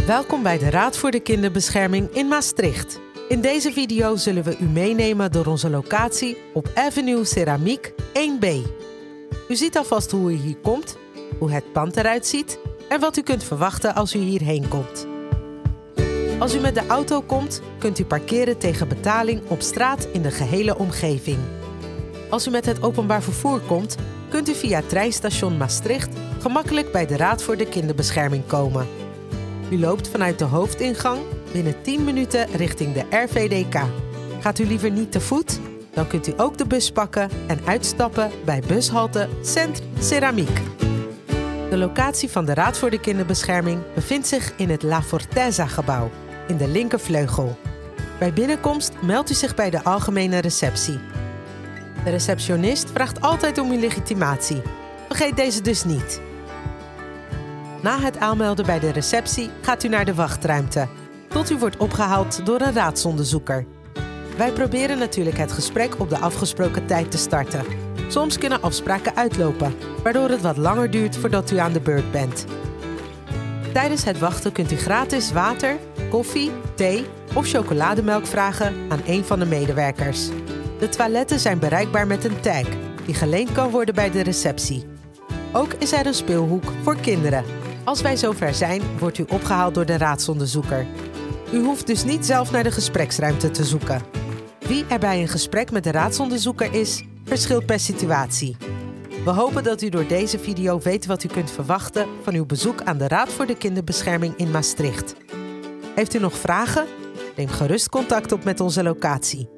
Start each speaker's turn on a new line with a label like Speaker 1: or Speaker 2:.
Speaker 1: Welkom bij de Raad voor de Kinderbescherming in Maastricht. In deze video zullen we u meenemen door onze locatie op Avenue Ceramiek 1B. U ziet alvast hoe u hier komt, hoe het pand eruit ziet en wat u kunt verwachten als u hierheen komt. Als u met de auto komt, kunt u parkeren tegen betaling op straat in de gehele omgeving. Als u met het openbaar vervoer komt, kunt u via treinstation Maastricht gemakkelijk bij de Raad voor de Kinderbescherming komen. U loopt vanuit de hoofdingang binnen 10 minuten richting de RVDK. Gaat u liever niet te voet? Dan kunt u ook de bus pakken en uitstappen bij bushalte Centre Ceramiek. De locatie van de Raad voor de Kinderbescherming bevindt zich in het La Forteza-gebouw, in de linkervleugel. Bij binnenkomst meldt u zich bij de algemene receptie. De receptionist vraagt altijd om uw legitimatie. Vergeet deze dus niet. Na het aanmelden bij de receptie gaat u naar de wachtruimte, tot u wordt opgehaald door een raadsonderzoeker. Wij proberen natuurlijk het gesprek op de afgesproken tijd te starten. Soms kunnen afspraken uitlopen, waardoor het wat langer duurt voordat u aan de beurt bent. Tijdens het wachten kunt u gratis water, koffie, thee of chocolademelk vragen aan een van de medewerkers. De toiletten zijn bereikbaar met een tag, die geleend kan worden bij de receptie. Ook is er een speelhoek voor kinderen. Als wij zover zijn, wordt u opgehaald door de raadsonderzoeker. U hoeft dus niet zelf naar de gespreksruimte te zoeken. Wie er bij een gesprek met de raadsonderzoeker is, verschilt per situatie. We hopen dat u door deze video weet wat u kunt verwachten van uw bezoek aan de Raad voor de Kinderbescherming in Maastricht. Heeft u nog vragen? Neem gerust contact op met onze locatie.